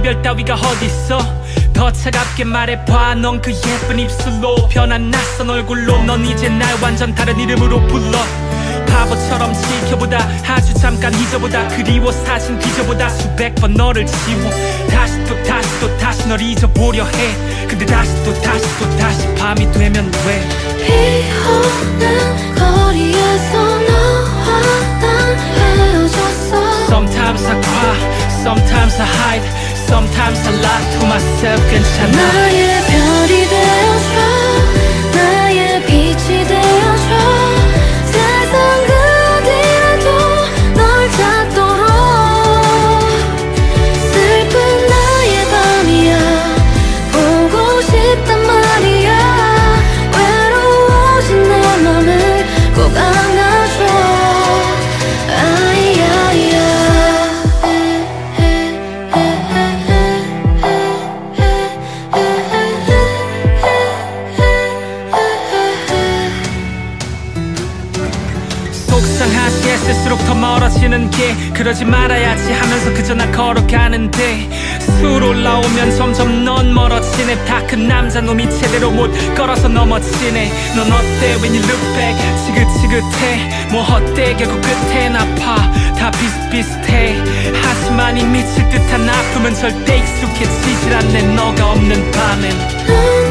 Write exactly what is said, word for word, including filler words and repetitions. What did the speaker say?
이별 따위가 어딨어. 더 차갑게 말해봐. 넌 그 예쁜 입술로 변한 낯선 얼굴로 넌 이제 날 완전 다른 이름으로 불러. 바보처럼 지켜보다 아주 잠깐 잊어보다 그리워 사진 뒤져보다 수백 번 너를 지워. 다시 또 다시 또 다시 널 잊어보려 해. 근데 다시 또 다시 또 다시 밤이 되면 왜 비 오는 거리에서 너와 난 헤어졌어. Sometimes I cry, sometimes I hide, sometimes I lie to myself. 괜찮아. 나의 별이 되어줘. 나의 빛이 되어줘. 세상 그 어디라도 널 찾도록. 슬픈 나의 밤이야. 보고 싶단 말이야. 외로워진 내 맘을 꼭 안아줘. 속상하게 쓸수록 더 멀어지는 게 그러지 말아야지 하면서 그저 나 걸어가는데 술 올라오면 점점 넌 멀어지네. 다 큰 남자놈이 제대로 못 걸어서 넘어지네. 넌 어때 when you look back. 지긋지긋해 뭐 어때 결국 끝엔 아파. 다 비슷비슷해 하지만 이 미칠 듯한 아픔은 절대 익숙해지질 않네. 너가 없는 밤엔